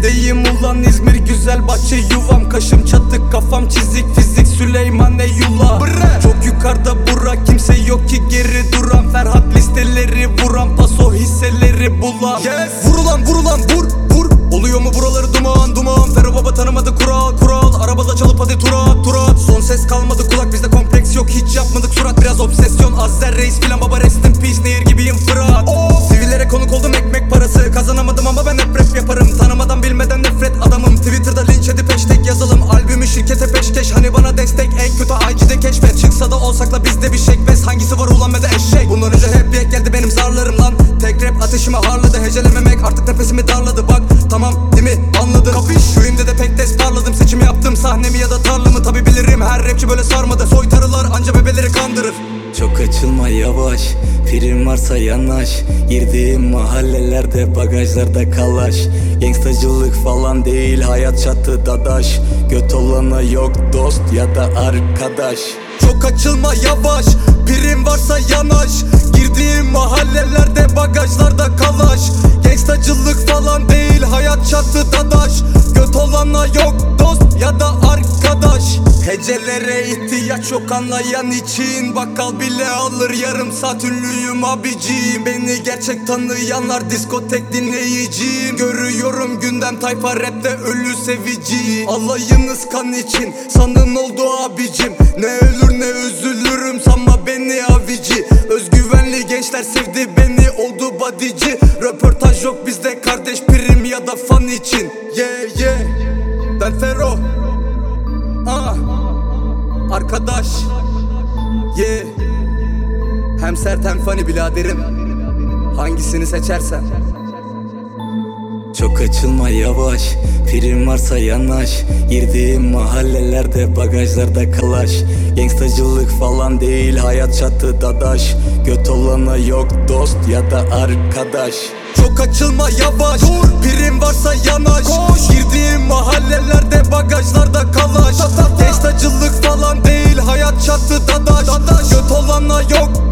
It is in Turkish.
İzmir'deyim ulan, İzmir güzel bahçe yuvam. Kaşım çatık, kafam çizik, fizik Süleyman Eyvallah. Çok yukarıda Burak, kimse yok ki geri duran. Ferhat listeleri vuran, paso hisseleri bulan. Vurulan vur vur. Oluyor mu buraları duman duman. Ferro baba tanımadı kural. Arabada çalıp hadi turat. Son ses kalmadı kulak, bizde kompleks yok, hiç yapmadık surat. Biraz obsesyon, Azzer Reis filan baba, rest in peace, nehir gibiyim Fırat. Sivillere konuk oldum, ekmek parası kazanamadım ama ben hep rap yaparım. Tanımadan bilmeden nefret adamım. Twitter'da linç edip hashtag yazalım. Albümü şirkete peşkeş, hani bana destek. En kötü IG'de keşfet. Çıksa da olsakla bizde bir şekbez. Hangisi var ulan ve de eşek. Bundan önce hep bir ek geldi benim zarlarım lan. Tek rap ateşimi harladı, hecelememek artık nefesimi darladı. Bak tamam değil mi anladın, kapış. Şu imde de pek des parladım, seçim yaptım, sahnemi ya da tarlamı. Tabi bilirim her rapçi böyle sarmadı. Soytarılar anca bebeleri kandırır. Çok açılma yavaş, prim varsa yanaş. Girdiğim mahallelerde bagajlarda kalaş. Gangstacılık falan değil, hayat çatı dadaş. Göt olana yok dost ya da arkadaş. Çok açılma yavaş, prim varsa yanaş. Girdiğim mahallelerde bagajlarda kalaş. Gangstacılık falan değil, hayat çatı dadaş. Göt olana yok dost ya da arkadaş. Hecelere ihtiyaç yok anlayan için. Bakkal bile alır, yarım saat ünlüyüm abicim. Beni gerçek tanıyanlar diskotek dinleyicim. Görüyorum gündem tayfa rapte ölü sevici. Alayınız kan için sanın oldu abicim. Ne ölür ne üzülürüm, sanma beni avici. Özgüvenli gençler sevdi beni, oldu bodyci. Röportaj yok bizde kardeş, prim ya da fan için. Yeah ben Ferro, arkadaş. Hem sert hem funny biraderim, hangisini seçersen. Çok açılma yavaş, prim varsa yanaş. Girdiğim mahallelerde bagajlarda kalaş. Gangstacılık falan değil, hayat çatı dadaş. Göt olana yok dost ya da arkadaş. Çok açılma yavaş, prim varsa yanaş. Girdiğim mahallelerde bagajlarda kalaş. Gangstacılık falan değil, hayat çatı dadaş. Göt olana yok